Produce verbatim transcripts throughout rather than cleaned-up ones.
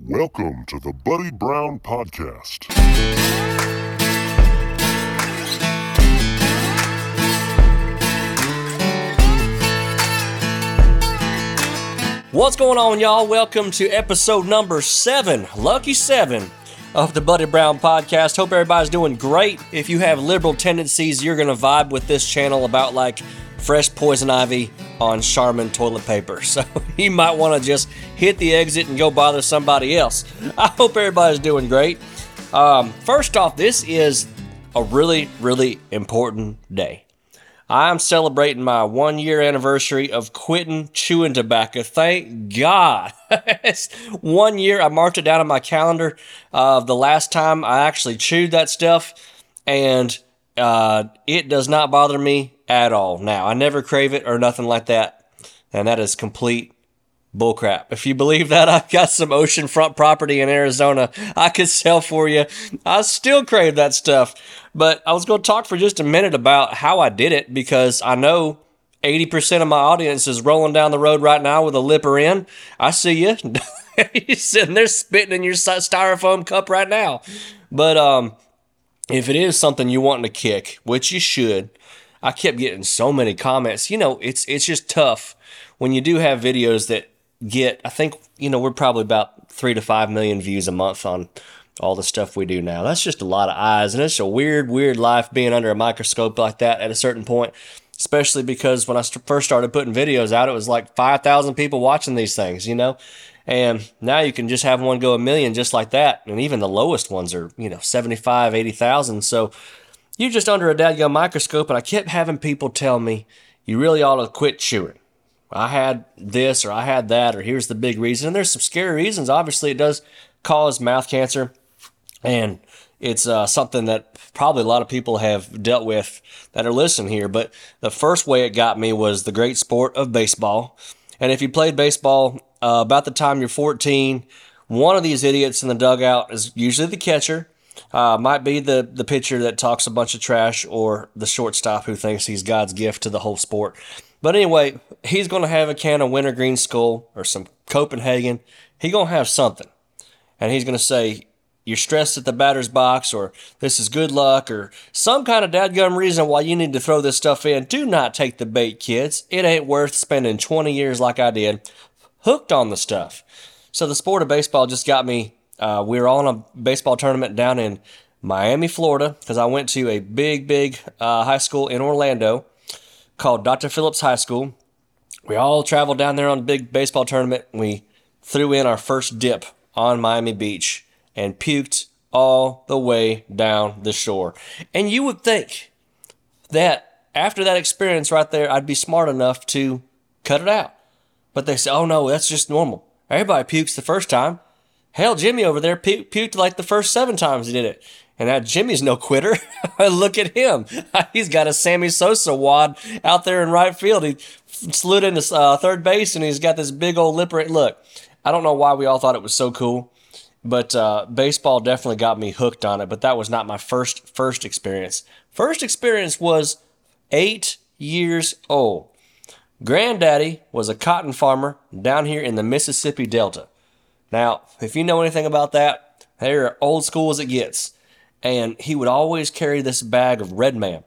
Welcome to the Buddy Brown Podcast. What's going on, y'all? Welcome to episode number seven, lucky seven, of the Buddy Brown Podcast. Hope everybody's doing great. If you have liberal tendencies, you're going to vibe with this channel about like fresh poison ivy on Charmin toilet paper. So you might want to just hit the exit and go bother somebody else. I hope everybody's doing great. Um, first off, this is a really, really important day. I'm celebrating my one-year anniversary of quitting chewing tobacco. Thank God. It's one year. I marked it down on my calendar of the last time I actually chewed that stuff, and uh, it does not bother me at all now. I never crave it or nothing like that, and that is complete bullcrap. If you believe that, I've got some oceanfront property in Arizona I could sell for you. I still crave that stuff. But I was going to talk for just a minute about how I did it, because I know eighty percent of my audience is rolling down the road right now with a lipper in. I see you. You're sitting there spitting in your styrofoam cup right now. But um, if it is something you want to kick, which you should, I kept getting so many comments. You know, it's it's just tough when you do have videos that get, I think, you know, we're probably about three to five million views a month on all the stuff we do now. That's just a lot of eyes, and it's a weird, weird life being under a microscope like that at a certain point, especially because when I st- first started putting videos out, it was like five thousand people watching these things, you know? And now you can just have one go a million just like that, and even the lowest ones are, you know, seventy-five, eighty thousand. So you're just under a dadgum microscope, and I kept having people tell me, you really ought to quit chewing. I had this, or I had that, or here's the big reason. And there's some scary reasons. Obviously, it does cause mouth cancer. And it's uh, something that probably a lot of people have dealt with that are listening here. But the first way it got me was the great sport of baseball. And if you played baseball, uh, about the time you're fourteen, one of these idiots in the dugout is usually the catcher. Uh, might be the, the pitcher that talks a bunch of trash, or the shortstop who thinks he's God's gift to the whole sport. But anyway, he's going to have a can of Wintergreen Skull or some Copenhagen. He's going to have something. And he's going to say, you're stressed at the batter's box, or this is good luck, or some kind of dadgum reason why you need to throw this stuff in. Do not take the bait, kids. It ain't worth spending twenty years like I did hooked on the stuff. So the sport of baseball just got me. Uh, we were all in a baseball tournament down in Miami, Florida, because I went to a big, big uh, high school in Orlando called Doctor Phillips High School. We all traveled down there on a big baseball tournament. We threw in our first dip on Miami Beach and puked all the way down the shore. And you would think that after that experience right there, I'd be smart enough to cut it out. But they say, oh no, that's just normal. Everybody pukes the first time. Hell, Jimmy over there pu- puked like the first seven times he did it. And now Jimmy's no quitter. Look at him. He's got a Sammy Sosa wad out there in right field. He slid into uh, third base, and he's got this big old lipper. Look, I don't know why we all thought it was so cool. But uh, baseball definitely got me hooked on it. But that was not my first first experience. First experience was eight years old. Granddaddy was a cotton farmer down here in the Mississippi Delta. Now, if you know anything about that, they're old school as it gets. And he would always carry this bag of Red Man.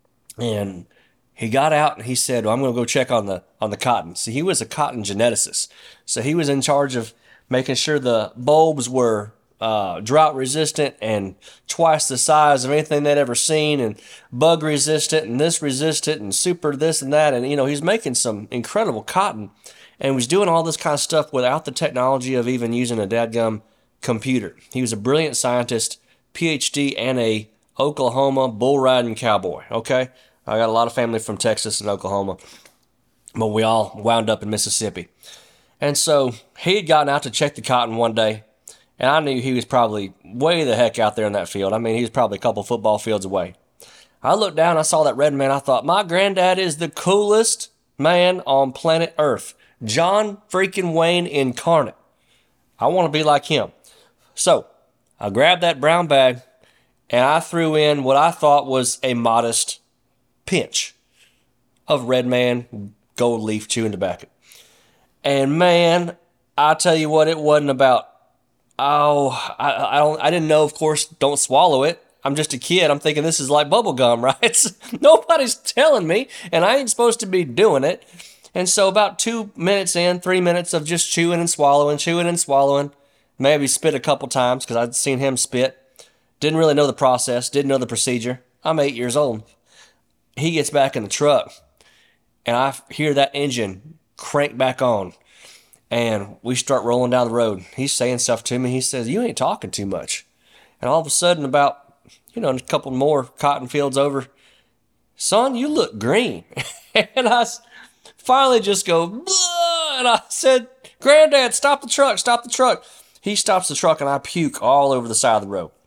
And he got out and he said, well, I'm going to go check on the on the cotton. See, he was a cotton geneticist. So he was in charge of making sure the bulbs were uh, drought resistant and twice the size of anything they'd ever seen, and bug resistant and this resistant and super this and that. And, you know, he's making some incredible cotton and was doing all this kind of stuff without the technology of even using a dadgum computer. He was a brilliant scientist, P H D, and a Oklahoma bull riding cowboy. Okay. I got a lot of family from Texas and Oklahoma, but we all wound up in Mississippi. And so he had gotten out to check the cotton one day, and I knew he was probably way the heck out there in that field. I mean, he was probably a couple football fields away. I looked down, I saw that Red Man. I thought, my granddad is the coolest man on planet Earth. John freaking Wayne incarnate. I want to be like him. So I grabbed that brown bag, and I threw in what I thought was a modest pinch of Red Man gold leaf chewing tobacco. And man, I tell you what, it wasn't about Oh, I, I don't. I didn't know. Of course, don't swallow it. I'm just a kid. I'm thinking this is like bubble gum, right? Nobody's telling me, and I ain't supposed to be doing it. And so about two minutes in, three minutes of just chewing and swallowing, chewing and swallowing, maybe spit a couple times because I'd seen him spit. Didn't really know the process, didn't know the procedure. I'm eight years old. He gets back in the truck, and I hear that engine crank back on, and we start rolling down the road. He's saying stuff to me. He says, "You ain't talking too much." And all of a sudden, about, you know, a couple more cotton fields over, "Son, you look green." And I finally just go, "Bleh," and I said, "Granddad, stop the truck, stop the truck." He stops the truck, and I puke all over the side of the road.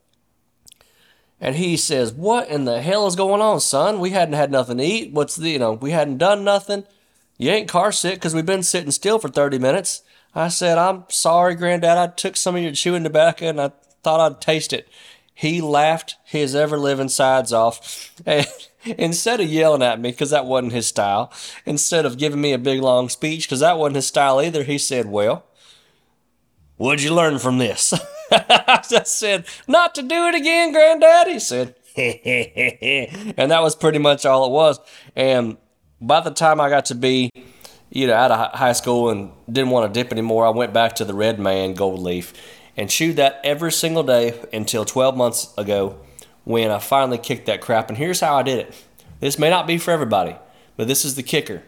And he says, "What in the hell is going on, son? We hadn't had nothing to eat. What's the, you know, we hadn't done nothing. You ain't car sick because we've been sitting still for thirty minutes. I said, "I'm sorry, Granddad. I took some of your chewing tobacco and I thought I'd taste it." He laughed his ever-living sides off. And instead of yelling at me, because that wasn't his style, instead of giving me a big, long speech, because that wasn't his style either, he said, "Well, what'd you learn from this?" I said, "Not to do it again, Granddad." He said, and that was pretty much all it was. And by the time I got to be, you know, out of high school and didn't want to dip anymore, I went back to the Red Man Gold Leaf and chewed that every single day until twelve months ago when I finally kicked that crap. And here's how I did it. This may not be for everybody, but this is the kicker.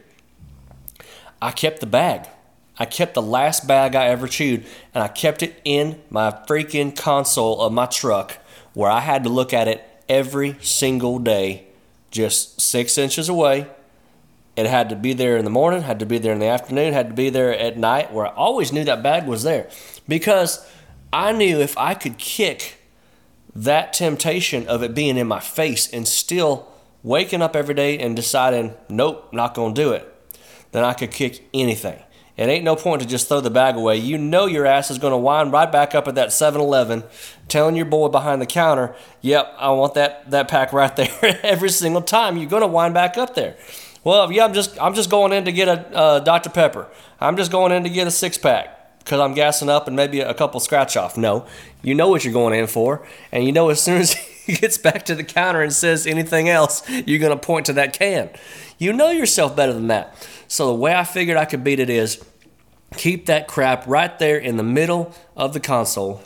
I kept the bag. I kept the last bag I ever chewed, and I kept it in my freaking console of my truck where I had to look at it every single day, just six inches away. It had to be there in the morning, had to be there in the afternoon, had to be there at night, where I always knew that bag was there. Because I knew if I could kick that temptation of it being in my face and still waking up every day and deciding, nope, not going to do it, then I could kick anything. It ain't no point to just throw the bag away. You know your ass is going to wind right back up at that seven eleven, telling your boy behind the counter, "Yep, I want that, that pack right there." Every single time you're going to wind back up there. "Well, yeah, I'm just I'm just going in to get a uh, Doctor Pepper. I'm just going in to get a six pack because I'm gassing up and maybe a couple scratch off." No, you know what you're going in for, and you know as soon as he gets back to the counter and says anything else, you're going to point to that can. You know yourself better than that. So the way I figured I could beat it is keep that crap right there in the middle of the console.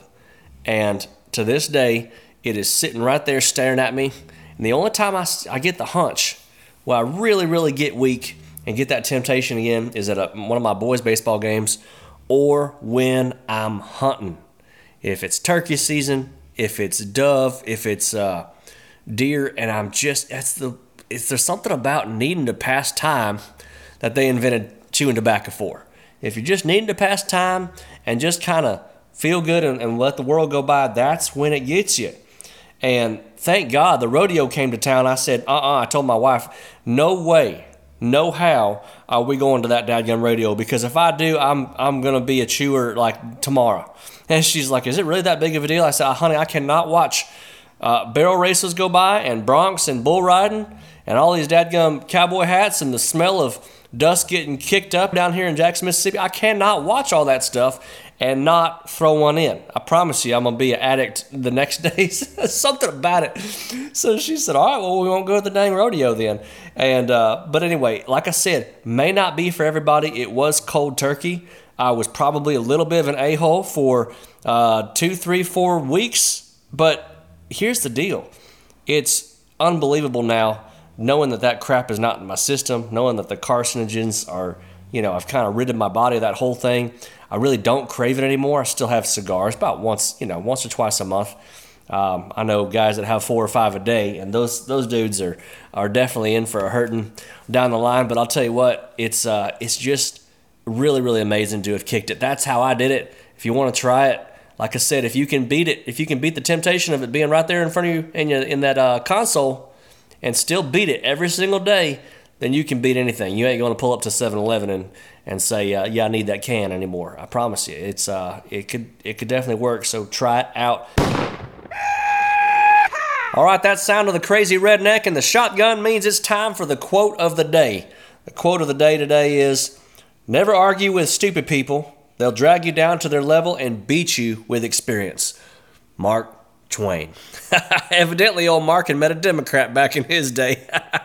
And to this day, it is sitting right there staring at me. And the only time I, I get the hunch, where I really, really get weak and get that temptation again, is at a, one of my boys' baseball games or when I'm hunting. If it's turkey season, if it's dove, if it's uh, deer, and I'm just, that's the, it's, there's something about needing to pass time that they invented chewing tobacco for. If you're just needing to pass time and just kind of feel good and, and let the world go by, that's when it gets you. And thank God the rodeo came to town. I said, uh-uh, I told my wife, no way, no how are we going to that dadgum rodeo, because if I do, I'm I'm going to be a chewer like tomorrow. And she's like, "Is it really that big of a deal?" I said, "Honey, I cannot watch uh, barrel races go by and broncs and bull riding and all these dadgum cowboy hats and the smell of dust getting kicked up down here in Jackson, Mississippi. I cannot watch all that stuff and not throw one in. I promise you I'm going to be an addict the next day." Something about it. So she said, "All right, well, we won't go to the dang rodeo then." And uh, but anyway, like I said, may not be for everybody. It was cold turkey. I was probably a little bit of an a-hole for uh, two, three, four weeks. But here's the deal. It's unbelievable now, knowing that that crap is not in my system, knowing that the carcinogens are, you know, I've kind of rid my body of that whole thing. I really don't crave it anymore. I still have cigars about once, you know, once or twice a month. Um, I know guys that have four or five a day, and those those dudes are are definitely in for a hurting down the line. But I'll tell you what, it's uh, it's just really, really amazing to have kicked it. That's how I did it. If you want to try it, like I said, if you can beat it, if you can beat the temptation of it being right there in front of you in, your, in that uh, console, and still beat it every single day, then you can beat anything. You ain't going to pull up to seven eleven and, and say, uh, yeah, I need that can anymore. I promise you. It's uh, it could it could definitely work, so try it out. All right, that sound of the crazy redneck and the shotgun means it's time for the quote of the day. The quote of the day today is, "Never argue with stupid people, They'll drag you down to their level and beat you with experience. Mark Twain. Evidently, old Mark had met a Democrat back in his day.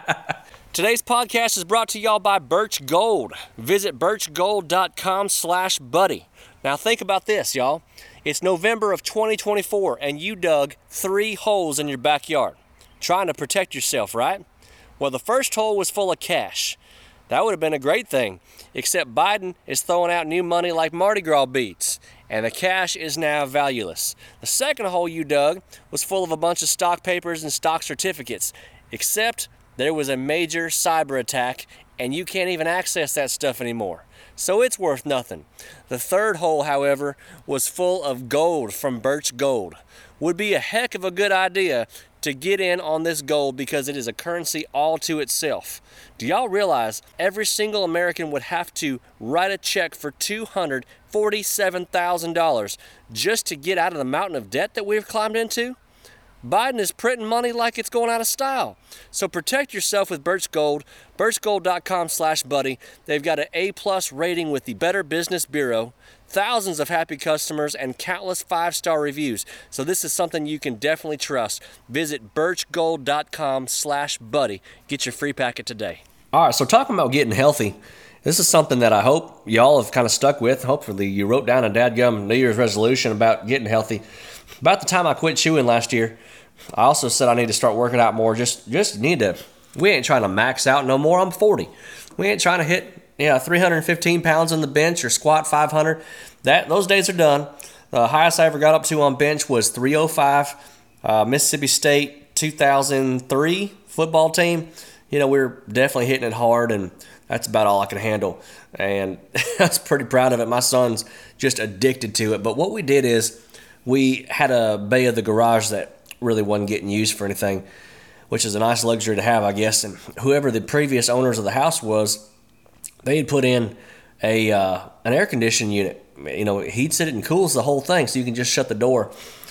Today's podcast is brought to y'all by Birch Gold. Visit birchgold.com slash buddy. Now think about this, y'all. It's November of twenty twenty-four, and you dug three holes in your backyard, trying to protect yourself, right? Well, the first hole was full of cash. That would have been a great thing, except Biden is throwing out new money like Mardi Gras beads, and the cash is now valueless. The second hole you dug was full of a bunch of stock papers and stock certificates, except there was a major cyber attack, and you can't even access that stuff anymore. So it's worth nothing. The third hole, however, was full of gold from Birch Gold. Would be a heck of a good idea to get in on this gold because it is a currency all to itself. Do y'all realize every single American would have to write a check for two hundred forty-seven thousand dollars just to get out of the mountain of debt that we've climbed into? Biden is printing money like it's going out of style. So protect yourself with Birch Gold, birchgold.com slash buddy. They've got an A-plus rating with the Better Business Bureau, thousands of happy customers, and countless five-star reviews. So this is something you can definitely trust. Visit birchgold.com slash buddy. Get your free packet today. All right, so talking about getting healthy, this is something that I hope y'all have kind of stuck with. Hopefully you wrote down a dadgum New Year's resolution about getting healthy. About the time I quit chewing last year, I also said I need to start working out more. Just just need to, we ain't trying to max out no more. I'm forty. We ain't trying to hit, you know, three hundred fifteen pounds on the bench or squat five hundred. That, those days are done. The highest I ever got up to on bench was three oh five. Uh, Mississippi State two thousand three football team. You know, we we're definitely hitting it hard, and that's about all I can handle. And I was pretty proud of it. My son's just addicted to it. But what we did is we had a bay of the garage that really wasn't getting used for anything, which is a nice luxury to have, I guess. And whoever the previous owners of the house was, they had put in a uh, an air conditioning unit. You know, it heats it and cools the whole thing, so you can just shut the door.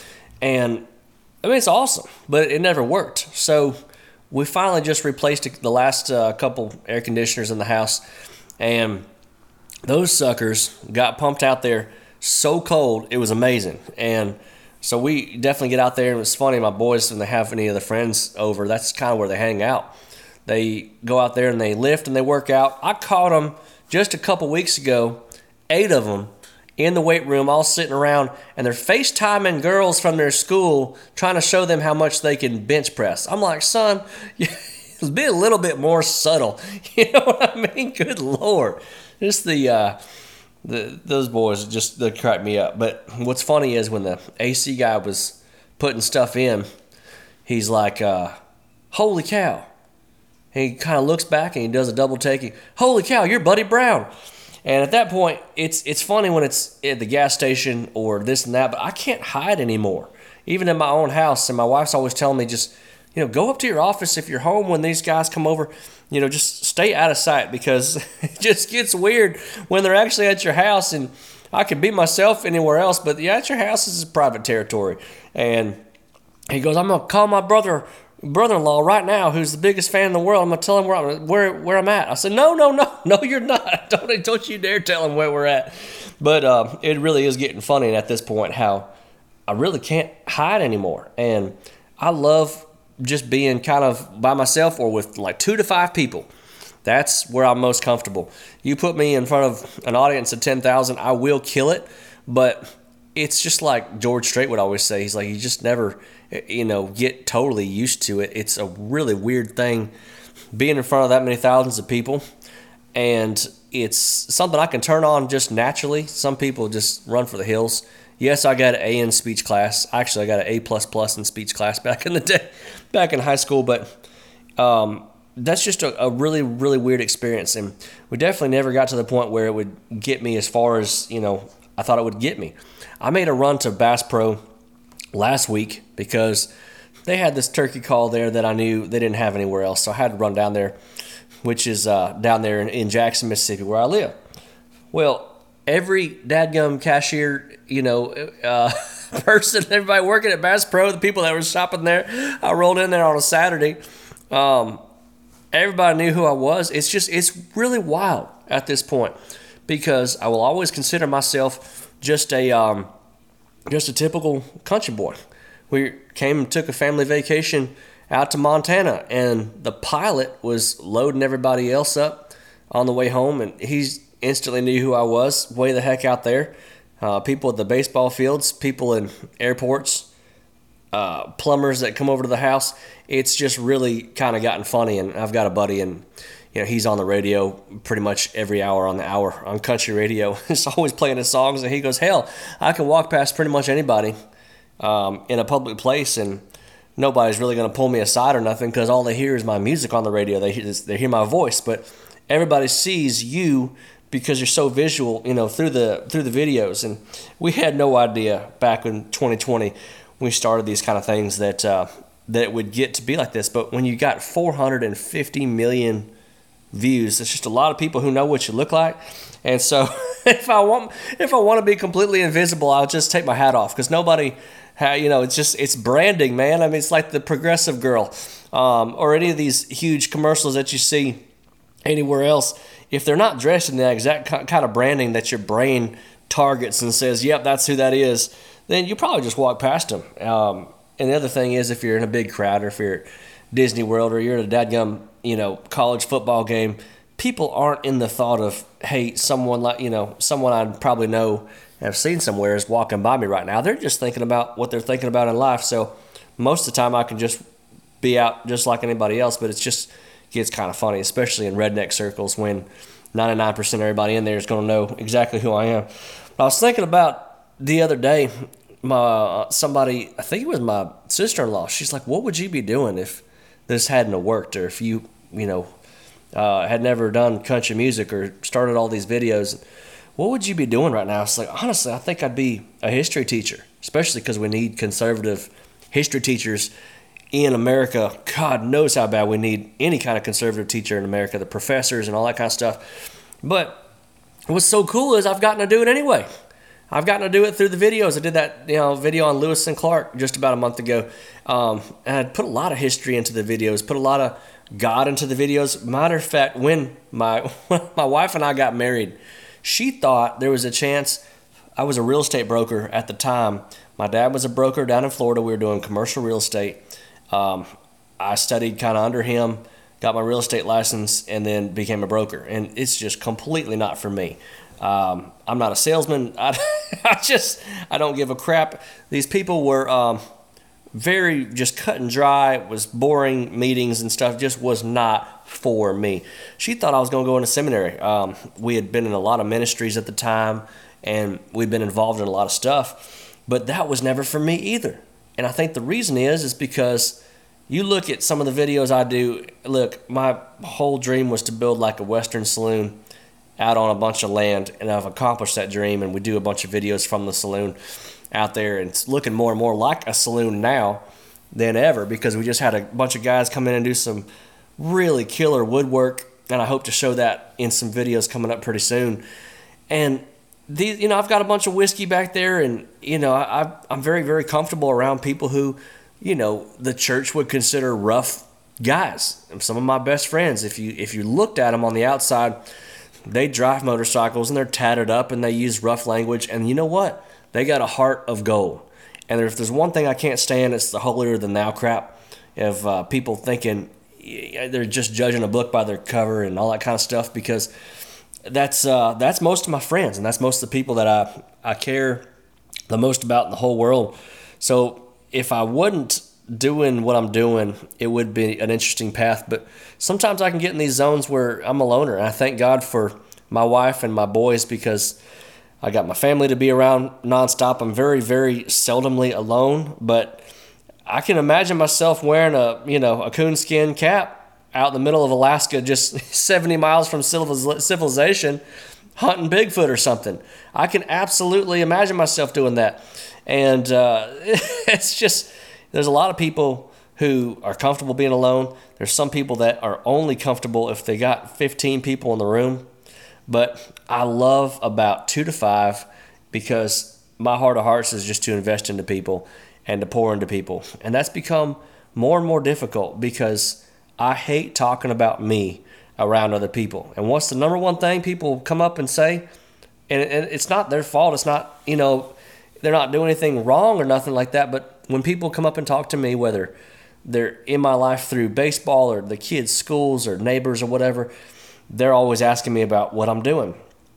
And I mean, it's awesome, but it never worked. So we finally just replaced the last uh, couple air conditioners in the house, and those suckers got pumped out there so cold, it was amazing. And so we definitely get out there, and it's funny, my boys, when they have any of the friends over, that's kind of where they hang out. They go out there and they lift and they work out. I caught them just a couple weeks ago, eight of them, in the weight room, all sitting around, and they're FaceTiming girls from their school, trying to show them how much they can bench press. I'm like, son, be a little bit more subtle. You know what I mean? Good Lord. Just the... Uh, The, those boys just they crack me up. But what's funny is when the A C guy was putting stuff in, he's like, uh, holy cow. He kind of looks back and he does a double take. Holy cow, you're Buddy Brown. And at that point, it's it's funny when it's at the gas station or this and that, but I can't hide anymore. Even in my own house, and my wife's always telling me just, you know, go up to your office if you're home when these guys come over. You know, just stay out of sight, because it just gets weird when they're actually at your house, and I can be myself anywhere else, but yeah, at your house is private territory. And he goes, I'm gonna call my brother, brother-in-law right now, who's the biggest fan in the world. I'm gonna tell him where I'm, where where I'm at. I said, no, no, no, no, you're not. Don't don't you dare tell him where we're at. But uh, it really is getting funny at this point how I really can't hide anymore, and I love just being kind of by myself or with like two to five people. That's where I'm most comfortable. You put me in front of an audience of ten thousand, I will kill it, but it's just like George Strait would always say. He's like, you just never, you know, get totally used to it. It's a really weird thing being in front of that many thousands of people, and it's something I can turn on just naturally. Some people just run for the hills. Yes, I got an A in speech class. Actually, I got an A plus plus in speech class back in the day, back in high school. But um, that's just a, a really, really weird experience. And we definitely never got to the point where it would get me as far as, you know, I thought it would get me. I made a run to Bass Pro last week because they had this turkey call there that I knew they didn't have anywhere else. So I had to run down there, which is uh, down there in, in Jackson, Mississippi, where I live. Well, every dadgum cashier, you know, uh, person, everybody working at Bass Pro, the people that were shopping there, I rolled in there on a Saturday. Um, everybody knew who I was. It's just, it's really wild at this point because I will always consider myself just a um, just a typical country boy. We came and took a family vacation out to Montana, and the pilot was loading everybody else up on the way home, and he instantly knew who I was, way the heck out there. Uh, people at the baseball fields, people in airports, uh, plumbers that come over to the house. It's just really kind of gotten funny, and I've got a buddy, and you know he's on the radio pretty much every hour on the hour on country radio. He's always playing his songs, and he goes, hell, I can walk past pretty much anybody um, in a public place, and nobody's really going to pull me aside or nothing because all they hear is my music on the radio. They hear, they hear my voice, but everybody sees you because you're so visual, you know, through the through the videos. And we had no idea back in twenty twenty when we started these kind of things that uh, that it would get to be like this. But when you got four hundred fifty million views, it's just a lot of people who know what you look like. And so if I want if I want to be completely invisible, I'll just take my hat off because nobody. How, you know, it's just, it's branding, man. I mean, it's like the Progressive Girl um, or any of these huge commercials that you see anywhere else. If they're not dressed in the exact kind of branding that your brain targets and says, yep, that's who that is, then you probably just walk past them. Um, and the other thing is, if you're in a big crowd or if you're at Disney World or you're at a dadgum, you know, college football game, people aren't in the thought of, hey, someone like, you know, someone I probably know have seen somewhere is walking by me right now. They're just thinking about what they're thinking about in life. So most of the time I can just be out just like anybody else, but it's just gets kind of funny, especially in redneck circles when ninety-nine percent of everybody in there is going to know exactly who I am. But I was thinking about the other day, my somebody, I think it was my sister-in-law, she's like, what would you be doing if this hadn't worked, or if you, you know, uh, had never done country music or started all these videos? What would you be doing right now? It's like, honestly, I think I'd be a history teacher, especially because we need conservative history teachers in America. God knows how bad we need any kind of conservative teacher in America, the professors and all that kind of stuff. But what's so cool is I've gotten to do it anyway. I've gotten to do it through the videos. I did that, you know, video on Lewis and Clark just about a month ago. Um, and I put a lot of history into the videos, put a lot of God into the videos. Matter of fact, when my my wife and I got married, she thought there was a chance. I was a real estate broker at the time. My dad was a broker down in Florida. We were doing commercial real estate. Um, I studied kind of under him, got my real estate license, and then became a broker. And it's just completely not for me. Um, I'm not a salesman. I, I just, I don't give a crap. These people were um, very just cut and dry. It was boring meetings and stuff. Just was not for me. She thought I was going to go into seminary. Um, we had been in a lot of ministries at the time, and we'd been involved in a lot of stuff, but that was never for me either. And I think the reason is, is because you look at some of the videos I do. Look, my whole dream was to build like a Western saloon out on a bunch of land, and I've accomplished that dream, and we do a bunch of videos from the saloon out there, and it's looking more and more like a saloon now than ever, because we just had a bunch of guys come in and do some really killer woodwork, and I hope to show that in some videos coming up pretty soon. And these, you know, I've got a bunch of whiskey back there, and you know, I, I'm very, very comfortable around people who, you know, the church would consider rough guys. And some of my best friends, if you if you looked at them on the outside, they drive motorcycles and they're tatted up and they use rough language. And you know what? They got a heart of gold. And if there's one thing I can't stand, it's the holier than thou crap of uh, people thinking they're just judging a book by their cover and all that kind of stuff, because that's uh, that's most of my friends, and that's most of the people that I, I care the most about in the whole world. So if I wasn't doing what I'm doing, it would be an interesting path. But sometimes I can get in these zones where I'm a loner, and I thank God for my wife and my boys, because I got my family to be around nonstop. I'm very, very seldomly alone, but I can imagine myself wearing a, you know, a coonskin cap out in the middle of Alaska, just seventy miles from civilization, hunting Bigfoot or something. I can absolutely imagine myself doing that. And uh, it's just, there's a lot of people who are comfortable being alone. There's some people that are only comfortable if they got fifteen people in the room. But I love about two to five, because my heart of hearts is just to invest into people and to pour into people. And that's become more and more difficult, because I hate talking about me around other people. And what's the number one thing people come up and say? And, and it's not their fault. It's not, you know, they're not doing anything wrong or nothing like that. But when people come up and talk to me, whether they're in my life through baseball or the kids' schools or neighbors or whatever, they're always asking me about what I'm doing.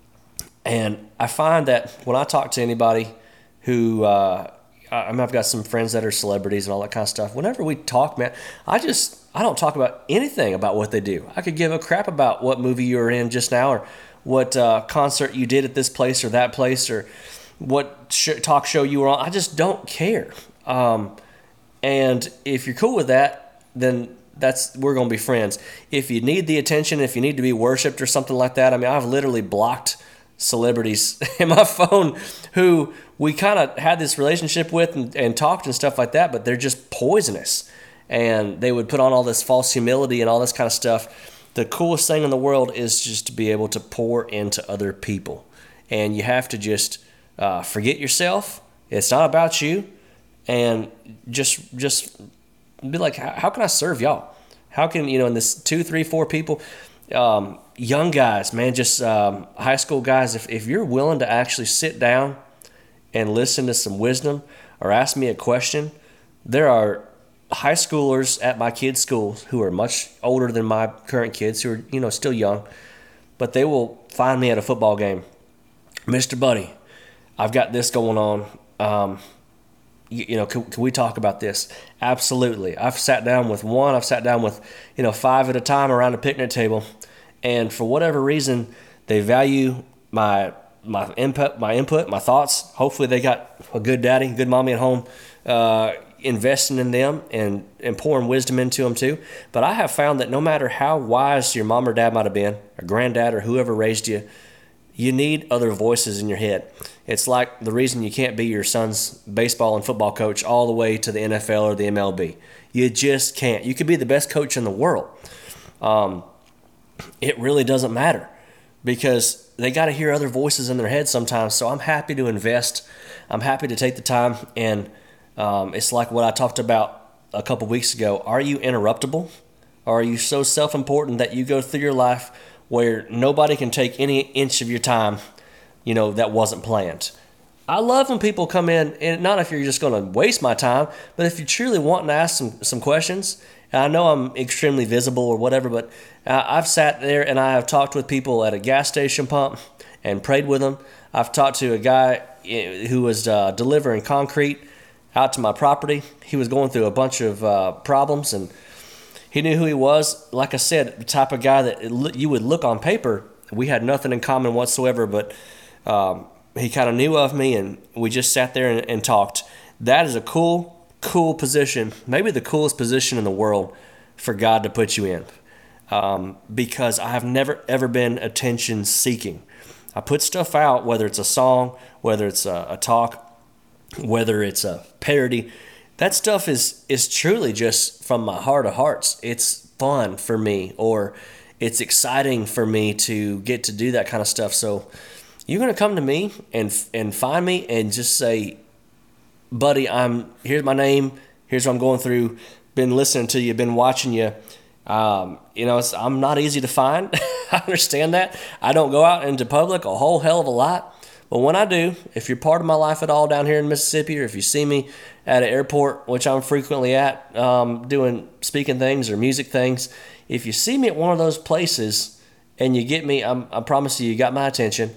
And I find that when I talk to anybody who, uh, I mean, I've got some friends that are celebrities and all that kind of stuff. Whenever we talk, man, I just, I don't talk about anything about what they do. I could give a crap about what movie you were in just now, or what uh, concert you did at this place or that place, or what sh- talk show you were on. I just don't care. Um, and if you're cool with that, then that's we're going to be friends. If you need the attention, if you need to be worshipped or something like that, I mean, I've literally blocked celebrities in my phone who we kind of had this relationship with and, and talked and stuff like that, but they're just poisonous. And they would put on all this false humility and all this kind of stuff. The coolest thing in the world is just to be able to pour into other people. And you have to just uh, forget yourself. It's not about you. And just just be like, how, how can I serve y'all? How can, you know, in this two, three, four people, um, young guys, man, just um, high school guys, if, if you're willing to actually sit down and listen to some wisdom or ask me a question, there are high schoolers at my kids' schools who are much older than my current kids, who are, you know, still young, but they will find me at a football game. Mister Buddy, I've got this going on. Um, you, you know, can, can we talk about this? Absolutely. I've sat down with one. I've sat down with, you know, five at a time around a picnic table, and for whatever reason, they value my my input, my input, my thoughts. Hopefully, they got a good daddy, good mommy at home, uh, investing in them and, and pouring wisdom into them too. But I have found that no matter how wise your mom or dad might have been, or granddad or whoever raised you, you need other voices in your head. It's like the reason you can't be your son's baseball and football coach all the way to the N F L or the M L B. You just can't. You could be the best coach in the world. Um, it really doesn't matter, because they got to hear other voices in their head sometimes. So I'm happy to invest. I'm happy to take the time. And um, it's like what I talked about a couple weeks ago. Are you interruptible? Or are you so self-important that you go through your life where nobody can take any inch of your time, you know, that wasn't planned? I love when people come in, and not if you're just going to waste my time, but if you're truly wanting to ask some, some questions. And I know I'm extremely visible or whatever, but uh, I've sat there and I have talked with people at a gas station pump and prayed with them. I've talked to a guy who was uh, delivering concrete out to my property. He was going through a bunch of uh, problems, and he knew who he was. Like I said, the type of guy that you would look on paper. We had nothing in common whatsoever, but um, he kind of knew of me, and we just sat there and, and talked. That is a cool, cool position, maybe the coolest position in the world for God to put you in, um, because I have never, ever been attention-seeking. I put stuff out, whether it's a song, whether it's a, a talk, whether it's a parody. That stuff is is truly just from my heart of hearts. It's fun for me, or it's exciting for me to get to do that kind of stuff. So you're going to come to me and and find me and just say, buddy, I'm here's my name. Here's what I'm going through. Been listening to you. Been watching you. Um, you know, it's, I'm not easy to find. I understand that. I don't go out into public a whole hell of a lot. But when I do, if you're part of my life at all down here in Mississippi, or if you see me at an airport, which I'm frequently at, um, doing speaking things or music things, if you see me at one of those places and you get me, I'm, I promise you, you got my attention.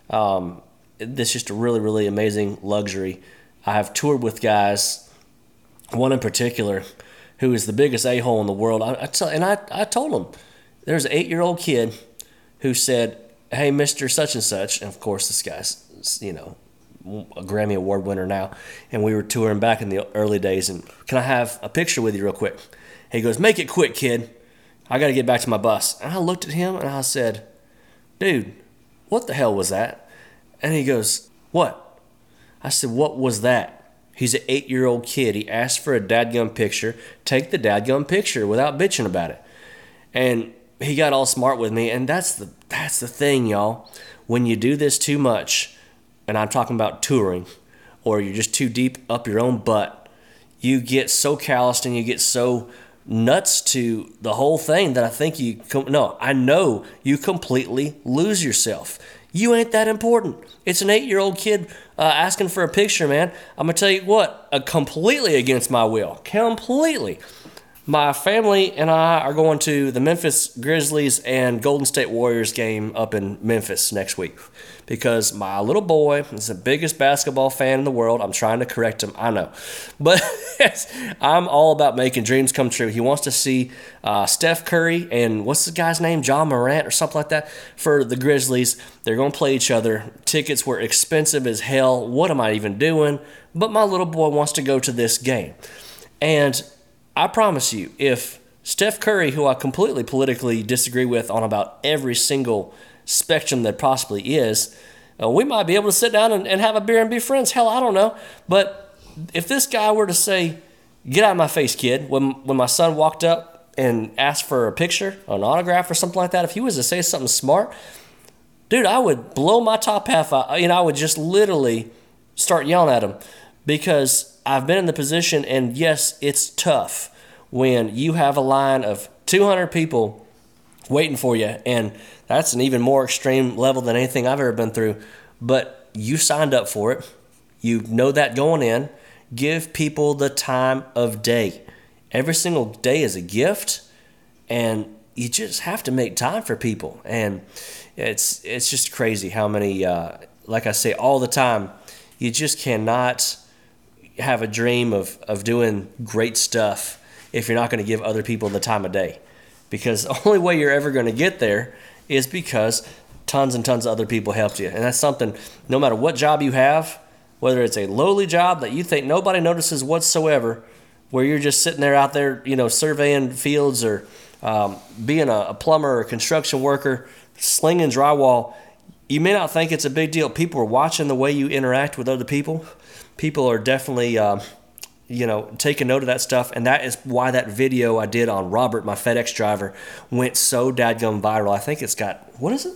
Um, it's just a really, really amazing luxury. I have toured with guys, one in particular, who is the biggest a-hole in the world. I, I tell, and I, I told him, there's an eight-year-old kid who said, hey, Mister Such and Such, and of course this guy's, you know, a Grammy Award winner now, and we were touring back in the early days, and can I have a picture with you real quick? He goes, make it quick, kid. I got to get back to my bus. And I looked at him, and I said, dude, what the hell was that? And he goes, what? I said, what was that? He's an eight-year-old kid. He asked for a dadgum picture. Take the dadgum picture without bitching about it. And he got all smart with me, and that's the that's the thing, y'all. When you do this too much, and I'm talking about touring, or you're just too deep up your own butt, you get so calloused and you get so nuts to the whole thing that I think you com- no, I know you completely lose yourself. You ain't that important. It's an eight-year-old kid uh, asking for a picture, man. I'm going to tell you what, uh, completely against my will. Completely. My family and I are going to the Memphis Grizzlies and Golden State Warriors game up in Memphis next week because my little boy is the biggest basketball fan in the world. I'm trying to correct him, I know. But I'm all about making dreams come true. He wants to see uh, Steph Curry and what's the guy's name, John Morant or something like that for the Grizzlies. They're going to play each other. Tickets were expensive as hell. What am I even doing? But my little boy wants to go to this game. And I promise you, if Steph Curry, who I completely politically disagree with on about every single spectrum that possibly is, uh, we might be able to sit down and, and have a beer and be friends. Hell, I don't know. But if this guy were to say, get out of my face, kid, when, when my son walked up and asked for a picture, an autograph or something like that, if he was to say something smart, dude, I would blow my top half out. You know, I would just literally start yelling at him because I've been in the position, and yes, it's tough when you have a line of two hundred people waiting for you, and that's an even more extreme level than anything I've ever been through, but you signed up for it. You know that going in. Give people the time of day. Every single day is a gift, and you just have to make time for people, and it's it's just crazy how many, uh, like I say all the time, you just cannot have a dream of, of doing great stuff if you're not going to give other people the time of day. Because the only way you're ever going to get there is because tons and tons of other people helped you. And that's something, no matter what job you have, whether it's a lowly job that you think nobody notices whatsoever, where you're just sitting there out there, you know, surveying fields or um, being a, a plumber or a construction worker, slinging drywall, you may not think it's a big deal. People are watching the way you interact with other people. People are definitely, uh, you know, taking note of that stuff, and that is why that video I did on Robert, my FedEx driver, went so dadgum viral. I think it's got, what is it?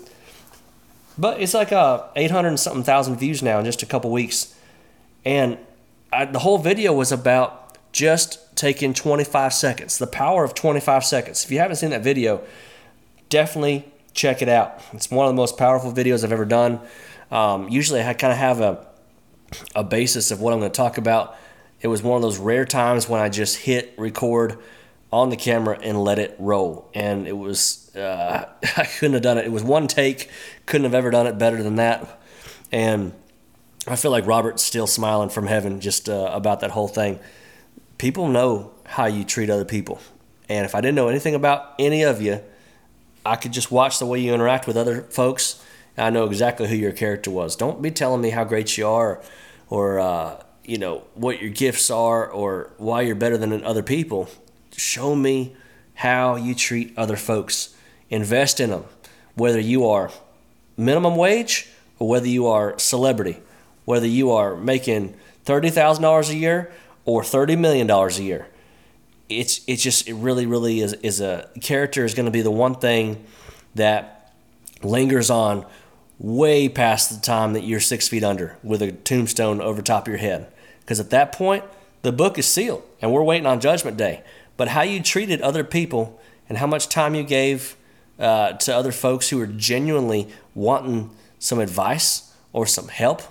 But it's like uh, eight hundred and something thousand views now in just a couple weeks. And I, the whole video was about just taking twenty-five seconds, the power of twenty-five seconds. If you haven't seen that video, definitely check it out. It's one of the most powerful videos I've ever done. Um, usually I kind of have a a basis of what I'm going to talk about. It was one of those rare times when I just hit record on the camera and let it roll. And it was, uh, I couldn't have done it. It was one take. Couldn't have ever done it better than that. And I feel like Robert's still smiling from heaven just uh, about that whole thing. People know how you treat other people. And if I didn't know anything about any of you, I could just watch the way you interact with other folks. And I know exactly who your character was. Don't be telling me how great you are, or uh, you know, what your gifts are, or why you're better than other people. Show me how you treat other folks. Invest in them, whether you are minimum wage or whether you are celebrity, whether you are making thirty thousand dollars a year or thirty million dollars a year. It's it's just it really really is is a character is going to be the one thing that lingers on way past the time that you're six feet under with a tombstone over top of your head. Because at that point, the book is sealed and we're waiting on Judgment Day. But how you treated other people and how much time you gave uh, to other folks who are genuinely wanting some advice or some help,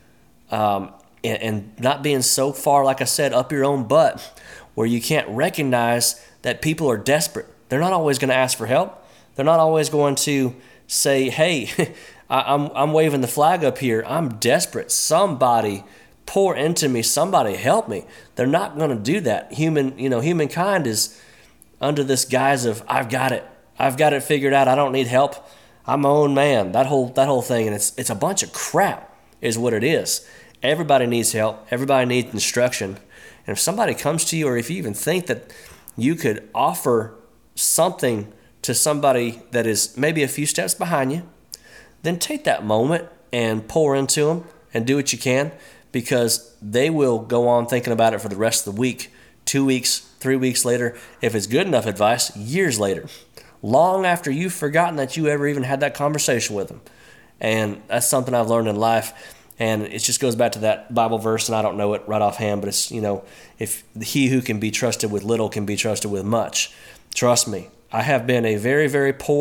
um, and, and not being so far, like I said, up your own butt where you can't recognize that people are desperate. They're not always going to ask for help. They're not always going to say, hey, I'm I'm waving the flag up here. I'm desperate. Somebody pour into me. Somebody help me. They're not going to do that. Human, you know, humankind is under this guise of I've got it. I've got it figured out. I don't need help. I'm my own man. That whole that whole thing, and it's it's a bunch of crap, is what it is. Everybody needs help. Everybody needs instruction. And if somebody comes to you, or if you even think that you could offer something to somebody that is maybe a few steps behind you, then take that moment and pour into them and do what you can, because they will go on thinking about it for the rest of the week, two weeks, three weeks later. If it's good enough advice, years later, long after you've forgotten that you ever even had that conversation with them. And that's something I've learned in life. And it just goes back to that Bible verse, and I don't know it right offhand, but it's, you know, if he who can be trusted with little can be trusted with much. Trust me, I have been a very, very poor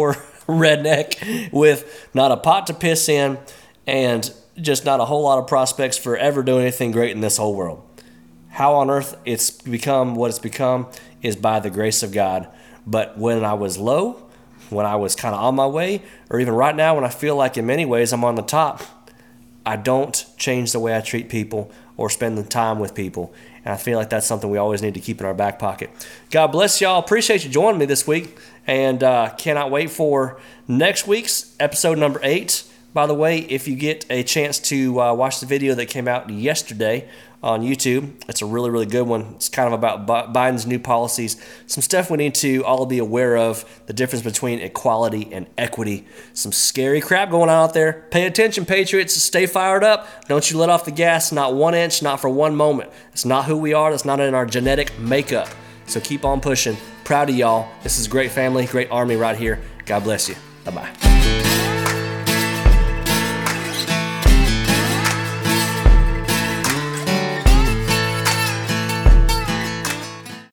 redneck with not a pot to piss in and just not a whole lot of prospects for ever doing anything great in this whole world. How on earth it's become what it's become is by the grace of God. But when I was low, when I was kind of on my way, or even right now when I feel like in many ways I'm on the top, I don't change the way I treat people or spend the time with people. And I feel like that's something we always need to keep in our back pocket. God bless y'all. Appreciate you joining me this week. And uh, cannot wait for next week's episode number eight. By the way, if you get a chance to uh, watch the video that came out yesterday on YouTube, it's a really, really good one. It's kind of about Biden's new policies, some stuff we need to all be aware of, the difference between equality and equity. Some scary crap going on out there. Pay attention, Patriots. Stay fired up. Don't you let off the gas, not one inch, not for one moment. It's not who we are. That's not in our genetic makeup. So keep on pushing. Proud of y'all. This is a great family, great army right here. God bless you. Bye-bye.